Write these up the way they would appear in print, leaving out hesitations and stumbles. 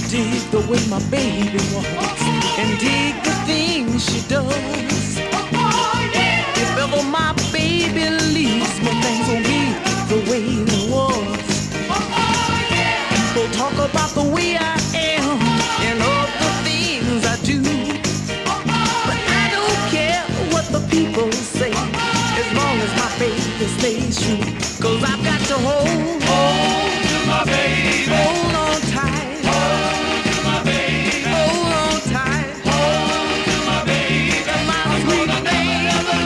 dig the way my baby walks and dig the things she does. If ever my baby leaves me, things won't be the way it was. People talk about the way I am and all the things I do, but I don't care what the people say as long as my baby stays true. 'Cause I've got to hold to my baby. Hold on tight. Hold to my baby. Hold on tight. Hold to my baby. My sweet baby.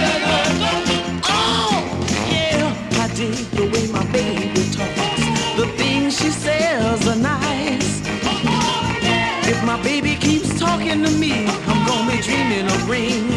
Oh, yeah. I dig the way my baby talks. The things she says are nice. If my baby keeps talking to me, I'm gonna be dreaming of rain